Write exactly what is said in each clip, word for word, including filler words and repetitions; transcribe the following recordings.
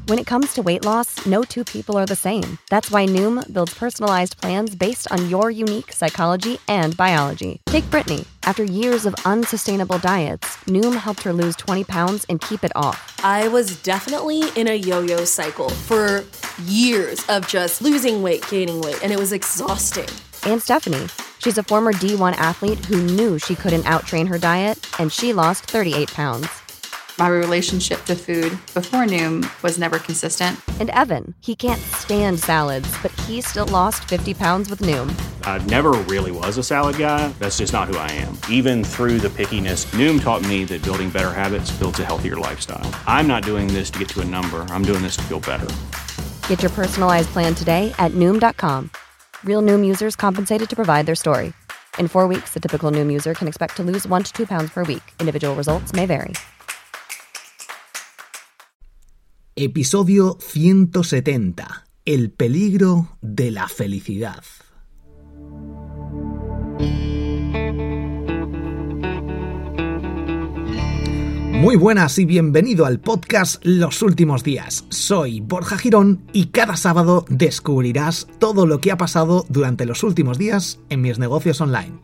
When it comes to weight loss, no two people are the same. That's why Noom builds personalized plans based on your unique psychology and biology. Take Brittany. After years of unsustainable diets, Noom helped her lose twenty pounds and keep it off. I was definitely in a yo-yo cycle for years of just losing weight, gaining weight, and it was exhausting. And Stephanie. She's a former D one athlete who knew she couldn't out-train her diet, and she lost thirty-eight pounds. My relationship to food before Noom was never consistent. And Evan, he can't stand salads, but he still lost fifty pounds with Noom. I never really was a salad guy. That's just not who I am. Even through the pickiness, Noom taught me that building better habits builds a healthier lifestyle. I'm not doing this to get to a number. I'm doing this to feel better. Get your personalized plan today at Noom dot com. Real Noom users compensated to provide their story. In four weeks, the typical Noom user can expect to lose one to two pounds per week. Individual results may vary. Episodio ciento setenta. El peligro de la felicidad. Muy buenas y bienvenido al podcast Los Últimos Días. Soy Borja Girón y cada sábado descubrirás todo lo que ha pasado durante los últimos días en mis negocios online.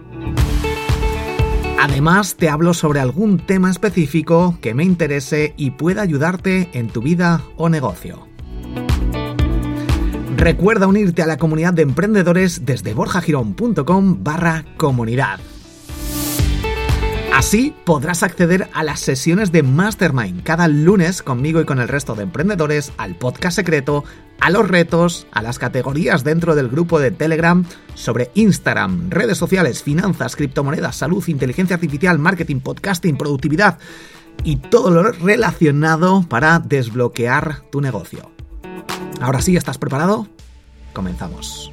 Además, te hablo sobre algún tema específico que me interese y pueda ayudarte en tu vida o negocio. Recuerda unirte a la comunidad de emprendedores desde borjagirón.com barra comunidad. Así podrás acceder a las sesiones de Mastermind cada lunes conmigo y con el resto de emprendedores, al podcast secreto, a los retos, a las categorías dentro del grupo de Telegram sobre Instagram, redes sociales, finanzas, criptomonedas, salud, inteligencia artificial, marketing, podcasting, productividad y todo lo relacionado para desbloquear tu negocio. Ahora sí, ¿estás preparado? Comenzamos.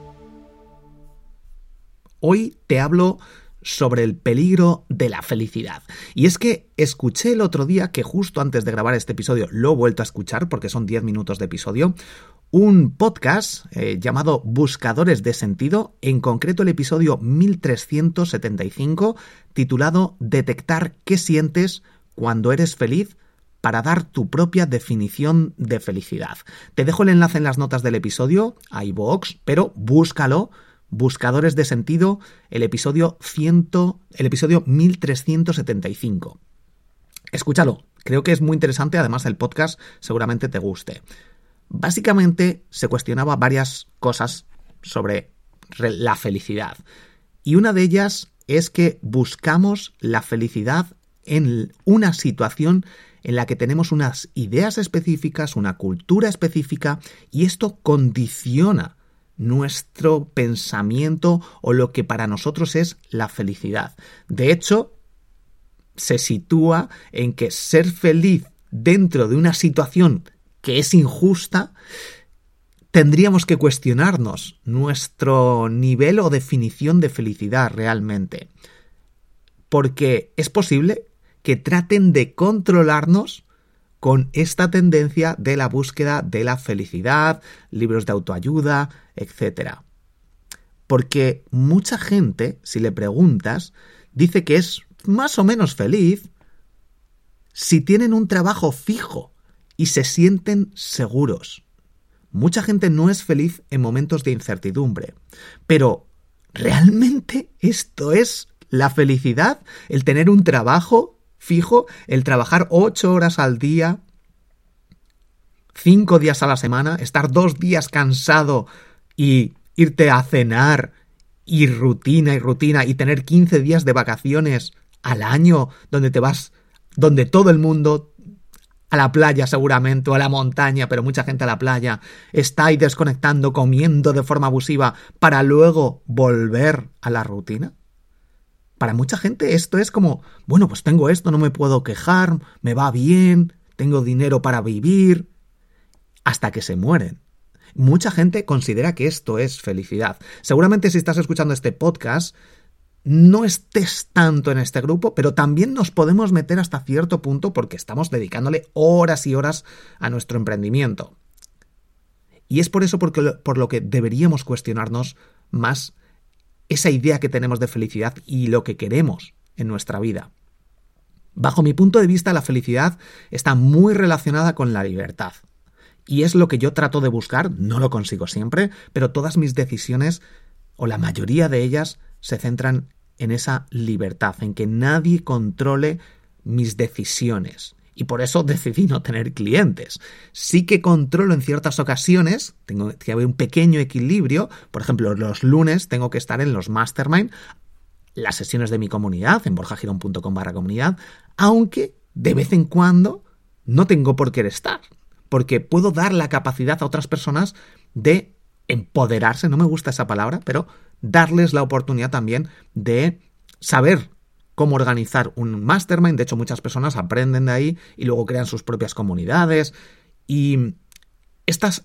Hoy te hablo sobre el peligro de la felicidad. Y es que escuché el otro día, que justo antes de grabar este episodio lo he vuelto a escuchar porque son diez minutos de episodio, un podcast eh, llamado Buscadores de Sentido, en concreto el episodio mil trescientos setenta y cinco, titulado Detectar qué sientes cuando eres feliz, para dar tu propia definición de felicidad. Te dejo el enlace en las notas del episodio, a iVoox, pero búscalo. Buscadores de Sentido, el episodio cien, el episodio mil trescientos setenta y cinco. Escúchalo, creo que es muy interesante, además el podcast seguramente te guste. Básicamente se cuestionaba varias cosas sobre la felicidad. Y una de ellas es que buscamos la felicidad en una situación en la que tenemos unas ideas específicas, una cultura específica, y esto condiciona nuestro pensamiento o lo que para nosotros es la felicidad. De hecho, se sitúa en que ser feliz dentro de una situación que es injusta, tendríamos que cuestionarnos nuestro nivel o definición de felicidad realmente. Porque es posible que traten de controlarnos con esta tendencia de la búsqueda de la felicidad, libros de autoayuda, etcétera. Porque mucha gente, si le preguntas, dice que es más o menos feliz si tienen un trabajo fijo y se sienten seguros. Mucha gente no es feliz en momentos de incertidumbre. Pero, ¿realmente esto es la felicidad? ¿El tener un trabajo fijo, el trabajar ocho horas al día, cinco días a la semana, estar dos días cansado y irte a cenar y rutina y rutina y tener quince días de vacaciones al año donde te vas, donde todo el mundo, a la playa seguramente o a la montaña, pero mucha gente a la playa, está ahí desconectando, comiendo de forma abusiva para luego volver a la rutina? Para mucha gente esto es como, bueno, pues tengo esto, no me puedo quejar, me va bien, tengo dinero para vivir, hasta que se mueren. Mucha gente considera que esto es felicidad. Seguramente si estás escuchando este podcast, no estés tanto en este grupo, pero también nos podemos meter hasta cierto punto porque estamos dedicándole horas y horas a nuestro emprendimiento. Y es por eso porque, por lo que deberíamos cuestionarnos más esa idea que tenemos de felicidad y lo que queremos en nuestra vida. Bajo mi punto de vista, la felicidad está muy relacionada con la libertad. Y es lo que yo trato de buscar, no lo consigo siempre, pero todas mis decisiones, o la mayoría de ellas, se centran en esa libertad, en que nadie controle mis decisiones. Y por eso decidí no tener clientes. Sí que controlo en ciertas ocasiones, tengo que haber un pequeño equilibrio. Por ejemplo, los lunes tengo que estar en los mastermind, las sesiones de mi comunidad, en borjagirón punto com barra comunidad, aunque de vez en cuando no tengo por qué estar, porque puedo dar la capacidad a otras personas de empoderarse, no me gusta esa palabra, pero darles la oportunidad también de saber cómo organizar un mastermind. De hecho, muchas personas aprenden de ahí y luego crean sus propias comunidades. Y estas,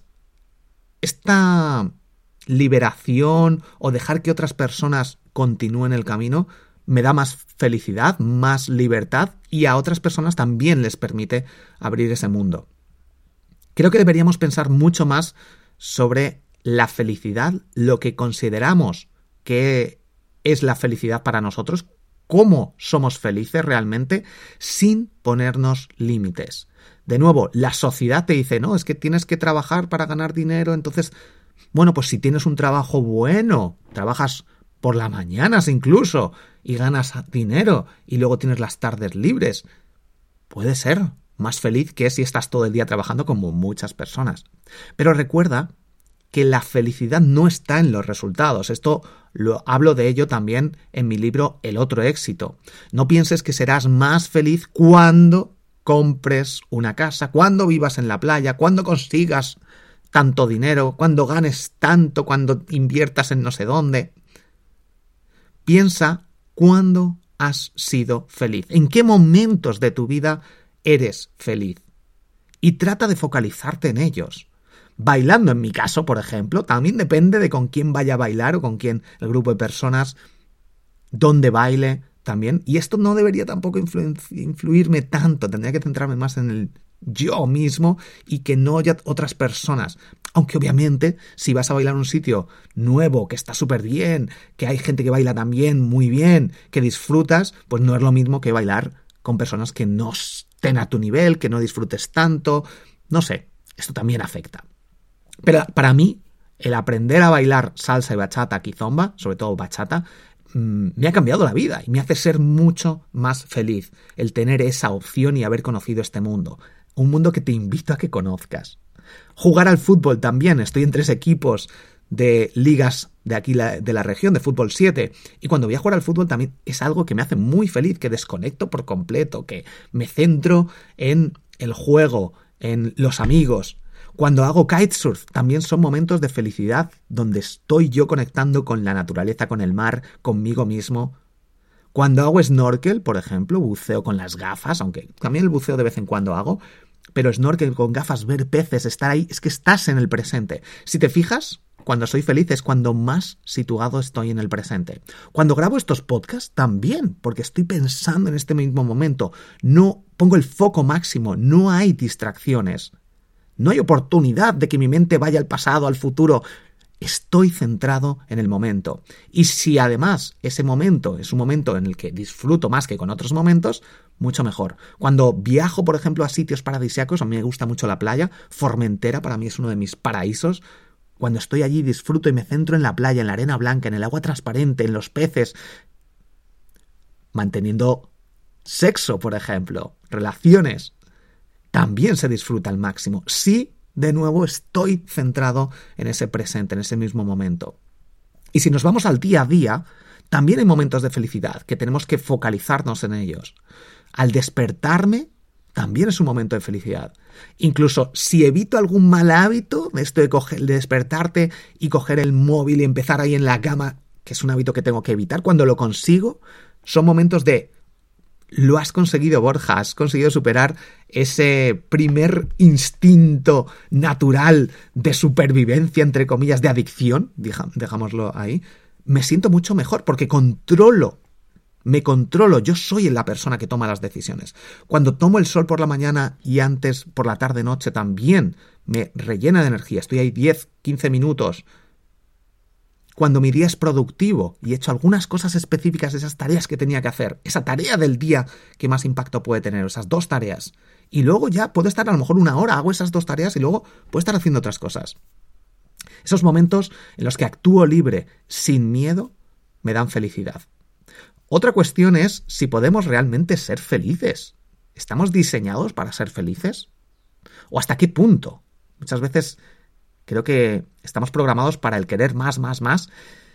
esta liberación o dejar que otras personas continúen el camino me da más felicidad, más libertad, y a otras personas también les permite abrir ese mundo. Creo que deberíamos pensar mucho más sobre la felicidad, lo que consideramos que es la felicidad para nosotros, cómo somos felices realmente, sin ponernos límites. De nuevo, la sociedad te dice, no, es que tienes que trabajar para ganar dinero, entonces, bueno, pues si tienes un trabajo bueno, trabajas por las mañanas incluso, y ganas dinero, y luego tienes las tardes libres, puede ser más feliz que si estás todo el día trabajando como muchas personas. Pero recuerda que la felicidad no está en los resultados. Esto lo hablo de ello también en mi libro El otro éxito. No pienses que serás más feliz cuando compres una casa, cuando vivas en la playa, cuando consigas tanto dinero, cuando ganes tanto, cuando inviertas en no sé dónde. Piensa cuándo has sido feliz, en qué momentos de tu vida eres feliz, y trata de focalizarte en ellos. Bailando, en mi caso, por ejemplo, también depende de con quién vaya a bailar o con quién, el grupo de personas, dónde baile también. Y esto no debería tampoco influ- influirme tanto, tendría que centrarme más en el yo mismo y que no haya otras personas. Aunque obviamente, si vas a bailar en un sitio nuevo, que está súper bien, que hay gente que baila también muy bien, que disfrutas, pues no es lo mismo que bailar con personas que no estén a tu nivel, que no disfrutes tanto. No sé, esto también afecta. Pero para mí, el aprender a bailar salsa y bachata, kizomba, sobre todo bachata, mmm, me ha cambiado la vida y me hace ser mucho más feliz el tener esa opción y haber conocido este mundo. Un mundo que te invito a que conozcas. Jugar al fútbol también. Estoy en tres equipos de ligas de aquí la, de la región, de fútbol siete. Y cuando voy a jugar al fútbol también es algo que me hace muy feliz, que desconecto por completo, que me centro en el juego, en los amigos. Cuando hago kitesurf también son momentos de felicidad donde estoy yo conectando con la naturaleza, con el mar, conmigo mismo. Cuando hago snorkel, por ejemplo, buceo con las gafas, aunque también el buceo de vez en cuando hago, pero snorkel con gafas, ver peces, estar ahí, es que estás en el presente. Si te fijas, cuando soy feliz es cuando más situado estoy en el presente. Cuando grabo estos podcasts también, porque estoy pensando en este mismo momento. No pongo el foco máximo, no hay distracciones. No hay oportunidad de que mi mente vaya al pasado, al futuro. Estoy centrado en el momento. Y si además ese momento es un momento en el que disfruto más que con otros momentos, mucho mejor. Cuando viajo, por ejemplo, a sitios paradisíacos, a mí me gusta mucho la playa. Formentera para mí es uno de mis paraísos. Cuando estoy allí disfruto y me centro en la playa, en la arena blanca, en el agua transparente, en los peces. Manteniendo sexo, por ejemplo, relaciones. También se disfruta al máximo. Sí, de nuevo, estoy centrado en ese presente, en ese mismo momento. Y si nos vamos al día a día, también hay momentos de felicidad que tenemos que focalizarnos en ellos. Al despertarme, también es un momento de felicidad. Incluso si evito algún mal hábito, de esto de, coger, de despertarte y coger el móvil y empezar ahí en la cama, que es un hábito que tengo que evitar, cuando lo consigo, son momentos de... Lo has conseguido, Borja, has conseguido superar ese primer instinto natural de supervivencia, entre comillas, de adicción, dejámoslo ahí. Me siento mucho mejor porque controlo, me controlo, yo soy la persona que toma las decisiones. Cuando tomo el sol por la mañana y antes por la tarde-noche también me rellena de energía, estoy ahí diez, quince minutos cuando mi día es productivo y he hecho algunas cosas específicas de esas tareas que tenía que hacer, esa tarea del día que más impacto puede tener, esas dos tareas. Y luego ya puedo estar a lo mejor una hora, hago esas dos tareas y luego puedo estar haciendo otras cosas. Esos momentos en los que actúo libre, sin miedo, me dan felicidad. Otra cuestión es si podemos realmente ser felices. ¿Estamos diseñados para ser felices? ¿O hasta qué punto? Muchas veces creo que estamos programados para el querer más, más, más.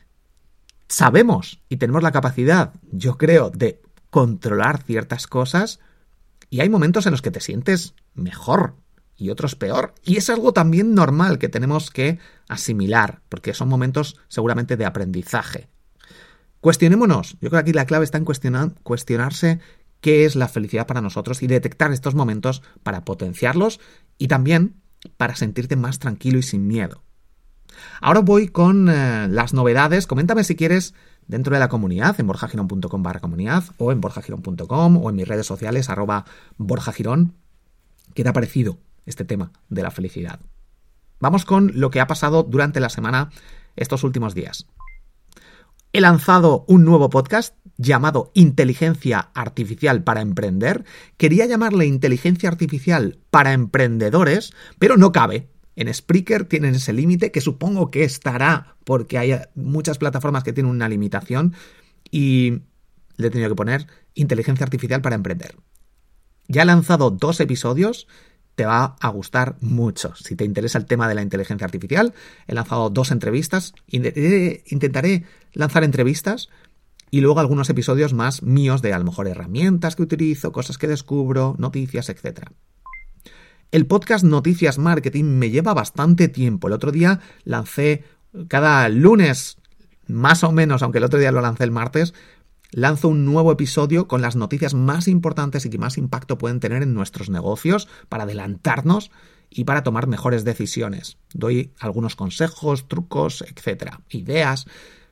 Sabemos y tenemos la capacidad, yo creo, de controlar ciertas cosas y hay momentos en los que te sientes mejor y otros peor. Y es algo también normal que tenemos que asimilar, porque son momentos seguramente de aprendizaje. Cuestionémonos. Yo creo que aquí la clave está en cuestionar, cuestionarse qué es la felicidad para nosotros y detectar estos momentos para potenciarlos y también para sentirte más tranquilo y sin miedo. Ahora voy con eh, las novedades. Coméntame si quieres dentro de la comunidad, en borjagirón.com barra comunidad o en borjagirón punto com o en mis redes sociales, arroba borjagirón. ¿Qué te ha parecido este tema de la felicidad? Vamos con lo que ha pasado durante la semana estos últimos días. He lanzado un nuevo podcast llamado Inteligencia Artificial para Emprender. Quería llamarle Inteligencia Artificial para Emprendedores, pero no cabe. En Spreaker tienen ese límite que supongo que estará porque hay muchas plataformas que tienen una limitación y le he tenido que poner Inteligencia Artificial para Emprender. Ya he lanzado dos episodios. Te va a gustar mucho. Si te interesa el tema de la inteligencia artificial, he lanzado dos entrevistas. Intentaré lanzar entrevistas y luego algunos episodios más míos de a lo mejor herramientas que utilizo, cosas que descubro, noticias, etcétera. El podcast Noticias Marketing me lleva bastante tiempo. El otro día lancé cada lunes, más o menos, aunque el otro día lo lancé el martes, lanzo un nuevo episodio con las noticias más importantes y que más impacto pueden tener en nuestros negocios para adelantarnos y para tomar mejores decisiones. Doy algunos consejos, trucos, etcétera, ideas.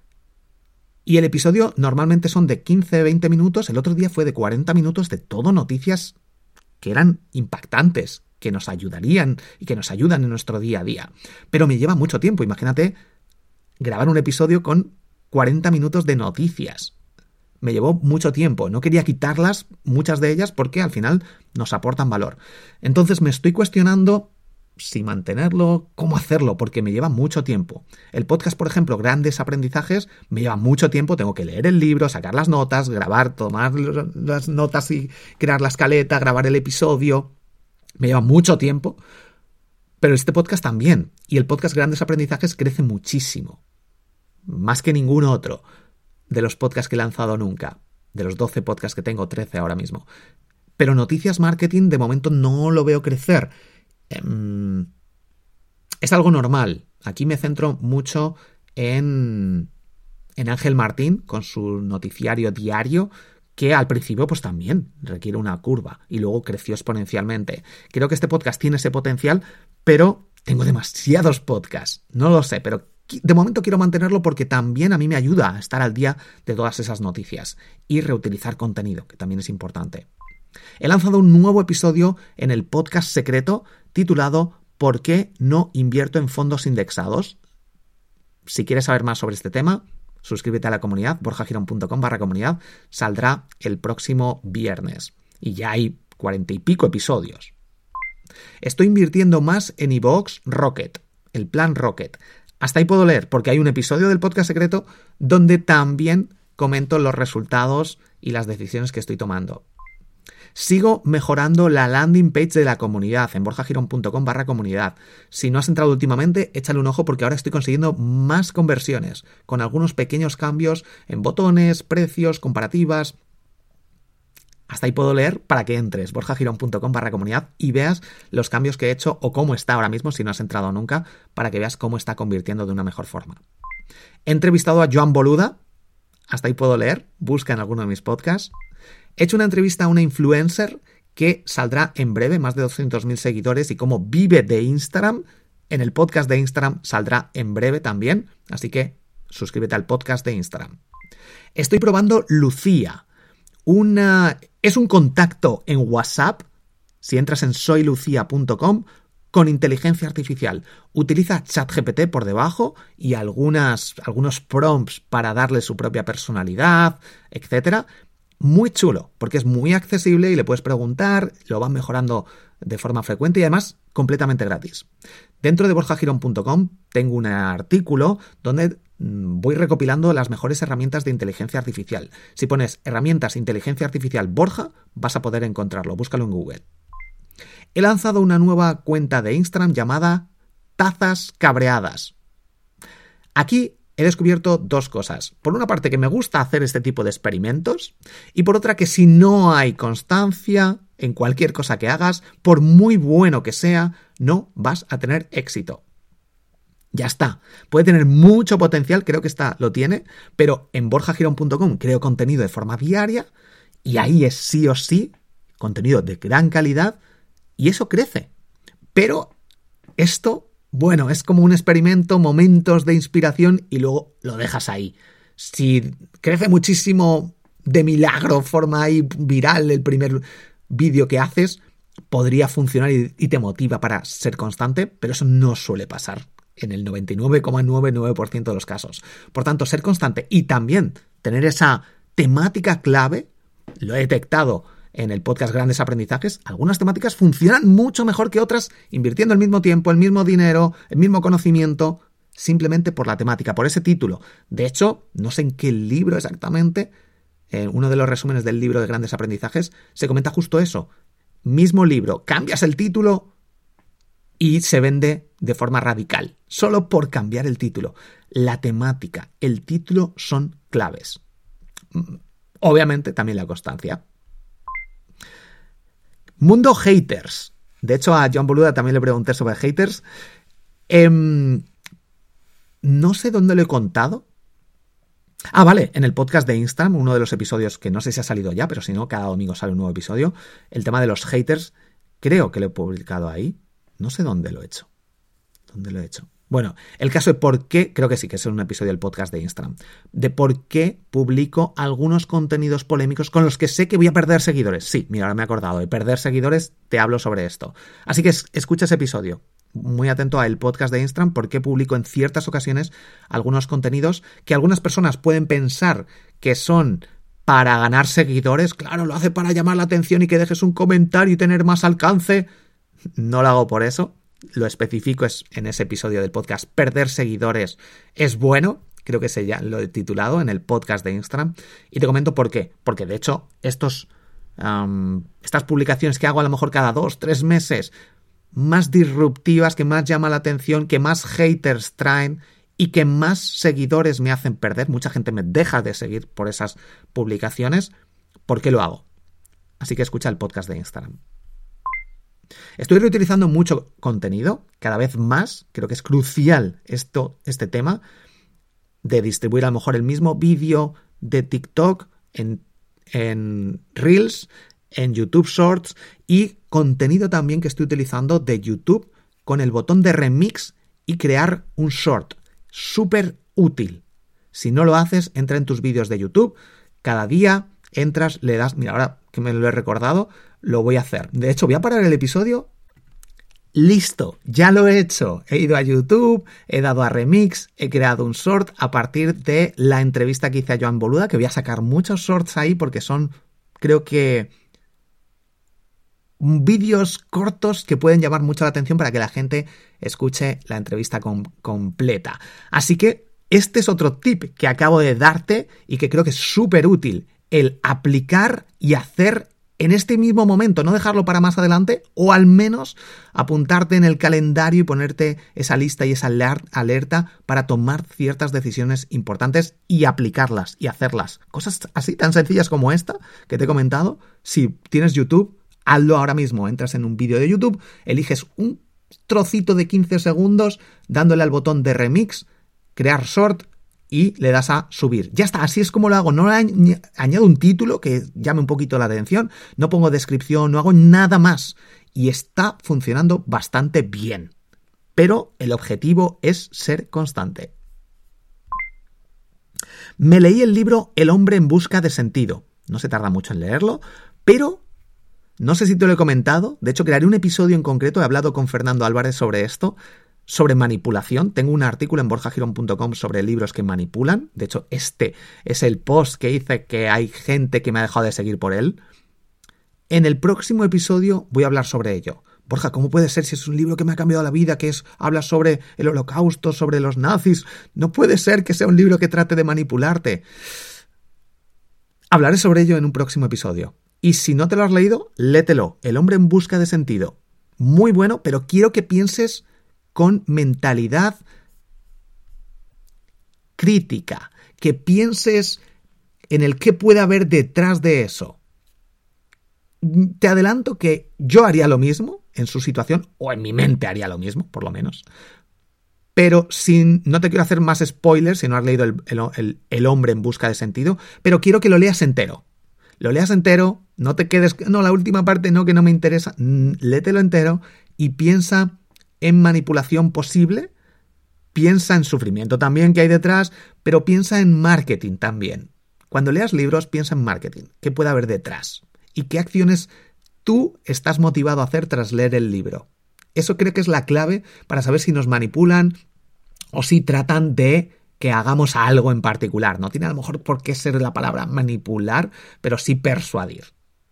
Y el episodio normalmente son de quince a veinte minutos. El otro día fue de cuarenta minutos de todo noticias que eran impactantes, que nos ayudarían y que nos ayudan en nuestro día a día. Pero me lleva mucho tiempo. Imagínate grabar un episodio con cuarenta minutos de noticias. Me llevó mucho tiempo, no quería quitarlas, muchas de ellas, porque al final nos aportan valor. Entonces me estoy cuestionando si mantenerlo, cómo hacerlo, porque me lleva mucho tiempo. El podcast, por ejemplo, Grandes Aprendizajes, me lleva mucho tiempo, tengo que leer el libro, sacar las notas, grabar, tomar las notas y crear la escaleta, grabar el episodio. Me lleva mucho tiempo, pero este podcast también. Y el podcast Grandes Aprendizajes crece muchísimo, más que ningún otro de los podcasts que he lanzado nunca. De los doce podcasts que tengo, trece ahora mismo. Pero Noticias Marketing de momento no lo veo crecer. Eh, es algo normal. Aquí me centro mucho en, en Ángel Martín con su noticiario diario, que al principio pues también requiere una curva y luego creció exponencialmente. Creo que este podcast tiene ese potencial, pero tengo demasiados podcasts. No lo sé, pero de momento quiero mantenerlo porque también a mí me ayuda a estar al día de todas esas noticias y reutilizar contenido, que también es importante. He lanzado un nuevo episodio en el podcast secreto titulado ¿Por qué no invierto en fondos indexados? Si quieres saber más sobre este tema, suscríbete a la comunidad, borjagirón.com barra comunidad, saldrá el próximo viernes y ya hay cuarenta y pico episodios. Estoy invirtiendo más en iVoox Rocket, el plan Rocket. Hasta ahí puedo leer, porque hay un episodio del podcast secreto donde también comento los resultados y las decisiones que estoy tomando. Sigo mejorando la landing page de la comunidad en borjagirón.com barra comunidad. Si no has entrado últimamente, échale un ojo porque ahora estoy consiguiendo más conversiones, con algunos pequeños cambios en botones, precios, comparativas. Hasta ahí puedo leer para que entres, borjagirón.com barra comunidad y veas los cambios que he hecho o cómo está ahora mismo, si no has entrado nunca, para que veas cómo está convirtiendo de una mejor forma. He entrevistado a Joan Boluda, hasta ahí puedo leer, busca en alguno de mis podcasts. He hecho una entrevista a una influencer que saldrá en breve, más de doscientos mil seguidores y cómo vive de Instagram. En el podcast de Instagram saldrá en breve también, así que suscríbete al podcast de Instagram. Estoy probando Lucía. Una, es un contacto en WhatsApp. Si entras en soy lucía punto com, con inteligencia artificial. Utiliza ChatGPT por debajo y algunas, algunos prompts para darle su propia personalidad, etcétera. Muy chulo, porque es muy accesible y le puedes preguntar, lo van mejorando de forma frecuente y además completamente gratis. Dentro de borja girón punto com tengo un artículo donde voy recopilando las mejores herramientas de inteligencia artificial. Si pones herramientas inteligencia artificial Borja, vas a poder encontrarlo. Búscalo en Google. He lanzado una nueva cuenta de Instagram llamada Tazas Cabreadas. Aquí he descubierto dos cosas. Por una parte, que me gusta hacer este tipo de experimentos y por otra, que si no hay constancia en cualquier cosa que hagas, por muy bueno que sea, no vas a tener éxito. Ya está. Puede tener mucho potencial, creo que esta lo tiene, pero en borja girón punto com creo contenido de forma diaria y ahí es sí o sí contenido de gran calidad y eso crece. Pero esto, bueno, es como un experimento, momentos de inspiración y luego lo dejas ahí. Si crece muchísimo de milagro, forma ahí viral el primer vídeo que haces, podría funcionar y, y te motiva para ser constante, pero eso no suele pasar en el noventa y nueve coma noventa y nueve por ciento de los casos. Por tanto, ser constante y también tener esa temática clave, lo he detectado en el podcast Grandes Aprendizajes, algunas temáticas funcionan mucho mejor que otras invirtiendo el mismo tiempo, el mismo dinero, el mismo conocimiento, simplemente por la temática, por ese título. De hecho, no sé en qué libro exactamente, en uno de los resúmenes del libro de Grandes Aprendizajes, se comenta justo eso. Mismo libro, cambias el título y se vende de forma radical, solo por cambiar el título. La temática, el título son claves. Obviamente también la constancia. Mundo haters. De hecho, a Joan Boluda también le pregunté sobre haters. Eh, no sé dónde lo he contado. Ah, vale, en el podcast de Instagram, uno de los episodios que no sé si ha salido ya, pero si no, cada domingo sale un nuevo episodio. El tema de los haters, creo que lo he publicado ahí. No sé dónde lo he hecho. ¿Dónde lo he hecho? Bueno, el caso de por qué, creo que sí que es un episodio del podcast de Instagram, de por qué publico algunos contenidos polémicos con los que sé que voy a perder seguidores. Sí, mira, ahora me he acordado, de perder seguidores te hablo sobre esto. Así que es, escucha ese episodio. Muy atento al podcast de Instagram porque publico en ciertas ocasiones algunos contenidos que algunas personas pueden pensar que son para ganar seguidores. Claro, lo hace para llamar la atención y que dejes un comentario y tener más alcance. No lo hago por eso. Lo especifico es en ese episodio del podcast. Perder seguidores es bueno. Creo que ese ya lo he titulado en el podcast de Instagram. Y te comento por qué. Porque de hecho, estos, um, estas publicaciones que hago a lo mejor cada dos, tres meses, más disruptivas, que más llaman la atención, que más haters traen y que más seguidores me hacen perder. Mucha gente me deja de seguir por esas publicaciones. ¿Por qué lo hago? Así que escucha el podcast de Instagram. Estoy reutilizando mucho contenido, cada vez más. Creo que es crucial esto, este tema de distribuir a lo mejor el mismo vídeo de TikTok en, en Reels, en YouTube Shorts y contenido también que estoy utilizando de YouTube con el botón de remix y crear un short. Súper útil. Si no lo haces, entra en tus vídeos de YouTube. Cada día entras, le das... Mira, ahora que me lo he recordado, lo voy a hacer. De hecho, voy a parar el episodio. Listo, ya lo he hecho. He ido a YouTube, he dado a remix, he creado un short a partir de la entrevista que hice a Joan Boluda, que voy a sacar muchos shorts ahí porque son, creo que, vídeos cortos que pueden llamar mucho la atención para que la gente escuche la entrevista com- completa. Así que este es otro tip que acabo de darte y que creo que es súper útil. El aplicar y hacer en este mismo momento, no dejarlo para más adelante, o al menos apuntarte en el calendario y ponerte esa lista y esa alerta para tomar ciertas decisiones importantes y aplicarlas y hacerlas. Cosas así tan sencillas como esta que te he comentado. Si tienes YouTube, hazlo ahora mismo. Entras en un vídeo de YouTube, eliges un trocito de quince segundos dándole al botón de remix, crear short, y le das a subir. Ya está, así es como lo hago. No añado un título que llame un poquito la atención, no pongo descripción, no hago nada más. Y está funcionando bastante bien. Pero el objetivo es ser constante. Me leí el libro El hombre en busca de sentido. No se tarda mucho en leerlo, pero No sé si te lo he comentado, de hecho crearé un episodio en concreto, he hablado con Fernando Álvarez sobre esto, sobre manipulación. Tengo un artículo en borja girón punto com sobre libros que manipulan. De hecho, este es el post que hice que hay gente que me ha dejado de seguir por él. En el próximo episodio voy a hablar sobre ello. Borja, ¿cómo puede ser si es un libro que me ha cambiado la vida, que es habla sobre el Holocausto, sobre los nazis? No puede ser que sea un libro que trate de manipularte. Hablaré sobre ello en un próximo episodio. Y si no te lo has leído, léetelo. El hombre en busca de sentido. Muy bueno, pero quiero que pienses con mentalidad crítica, que pienses en el qué puede haber detrás de eso. Te adelanto que yo haría lo mismo en su situación, o en mi mente haría lo mismo, por lo menos. Pero sin, no te quiero hacer más spoilers si no has leído el, el, el, el hombre en busca de sentido, pero quiero que lo leas entero. Lo leas entero, no te quedes, no, la última parte no, que no me interesa, léetelo entero y piensa en manipulación posible, piensa en sufrimiento también que hay detrás, pero piensa en marketing también. Cuando leas libros, piensa en marketing, qué puede haber detrás y qué acciones tú estás motivado a hacer tras leer el libro. Eso creo que es la clave para saber si nos manipulan o si tratan de que hagamos algo en particular. No tiene a lo mejor por qué ser la palabra manipular, pero sí persuadir.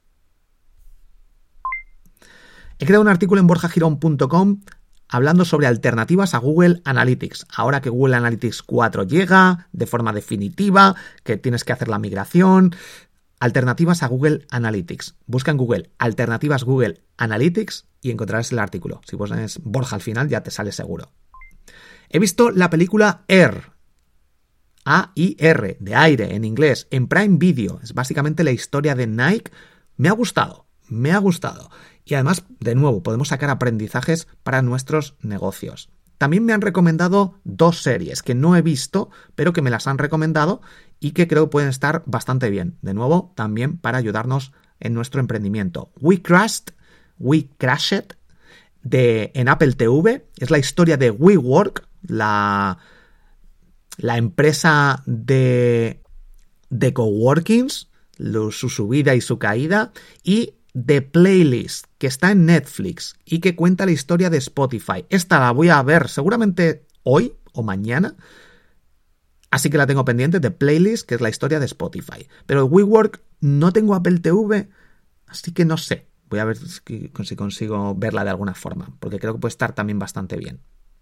He creado un artículo en borja girón punto com hablando sobre alternativas a Google Analytics. Ahora que Google Analytics cuatro llega de forma definitiva, que tienes que hacer la migración. Alternativas a Google Analytics. Busca en Google alternativas Google Analytics y encontrarás el artículo. Si pones Borja al final ya te sale seguro. He visto la película Air. A I R, de aire en inglés, en Prime Video. Es básicamente la historia de Nike. Me ha gustado, me ha gustado. Y además, de nuevo, podemos sacar aprendizajes para nuestros negocios. También me han recomendado dos series que no he visto, pero que me las han recomendado y que creo que pueden estar bastante bien. De nuevo, también para ayudarnos en nuestro emprendimiento. We Crashed, We Crashed, de, en Apple T V. Es la historia de WeWork, la, la empresa de, de coworkings, lo, su subida y su caída, y The Playlist, que está en Netflix y que cuenta la historia de Spotify. Esta la voy a ver seguramente hoy o mañana, así que la tengo pendiente. The Playlist, que es la historia de Spotify. Pero WeWork no tengo Apple T V, así que no sé. Voy a ver si consigo verla de alguna forma, porque creo que puede estar también bastante bien.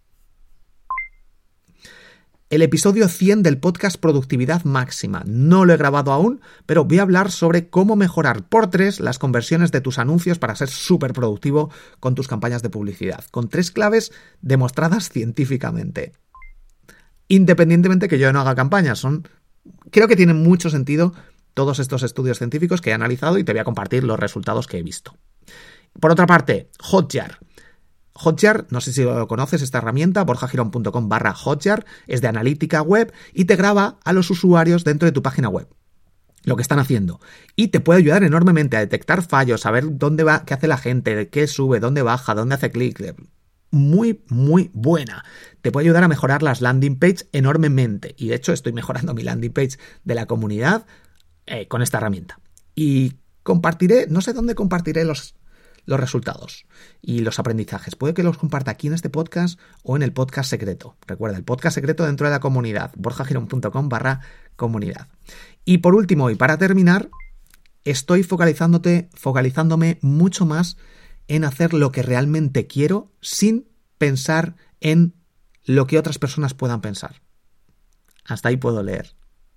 El episodio cien del podcast Productividad Máxima. No lo he grabado aún, pero voy a hablar sobre cómo mejorar por tres las conversiones de tus anuncios para ser súper productivo con tus campañas de publicidad, con tres claves demostradas científicamente. Independientemente que yo no haga campañas, son, creo que tienen mucho sentido todos estos estudios científicos que he analizado y te voy a compartir los resultados que he visto. Por otra parte, Hotjar. Hotjar, no sé si lo conoces, esta herramienta, borja girón punto com barra Hotjar, es de analítica web y te graba a los usuarios dentro de tu página web, lo que están haciendo. Y te puede ayudar enormemente a detectar fallos, a ver dónde va, qué hace la gente, qué sube, dónde baja, dónde hace clic. Muy, muy buena. Te puede ayudar a mejorar las landing page enormemente. Y de hecho estoy mejorando mi landing page de la comunidad eh, con esta herramienta. Y compartiré, no sé dónde compartiré los... los resultados y los aprendizajes. Puede que los comparta aquí en este podcast o en el podcast secreto. Recuerda, el podcast secreto dentro de la comunidad, borja girón punto com barra comunidad. Y por último, y para terminar, estoy focalizándote, focalizándome mucho más en hacer lo que realmente quiero sin pensar en lo que otras personas puedan pensar. Hasta ahí puedo leer.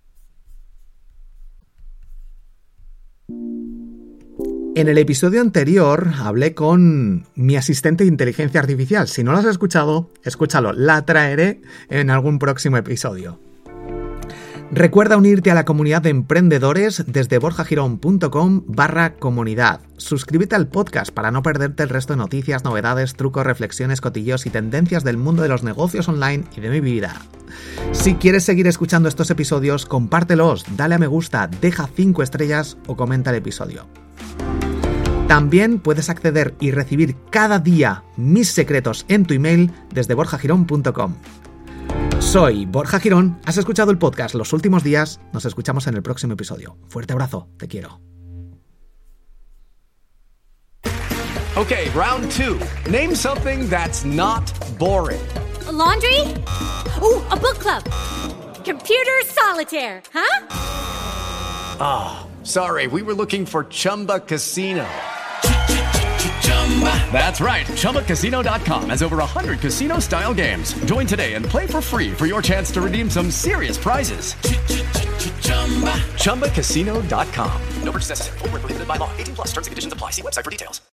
En el episodio anterior hablé con mi asistente de inteligencia artificial. Si no lo has escuchado, escúchalo. La traeré en algún próximo episodio. Recuerda unirte a la comunidad de emprendedores desde borja girón punto com barra comunidad. Suscríbete al podcast para no perderte el resto de noticias, novedades, trucos, reflexiones, cotilleos y tendencias del mundo de los negocios online y de mi vida. Si quieres seguir escuchando estos episodios, compártelos, dale a me gusta, deja cinco estrellas o comenta el episodio. También puedes acceder y recibir cada día mis secretos en tu email desde borja girón punto com. Soy Borja Girón, has escuchado el podcast Los Últimos Días, nos escuchamos en el próximo episodio. Fuerte abrazo, te quiero. Okay, round two. Name something that's not boring. A laundry? Ooh, a book club. Computer solitaire, huh? Ah, oh, sorry, we were looking for Chumba Casino. That's right, Chumba Casino dot com has over one hundred casino-style games. Join today and play for free for your chance to redeem some serious prizes. Chumba Casino dot com. No purchase necessary. Void where prohibited by law. eighteen plus terms and conditions apply. See website for details.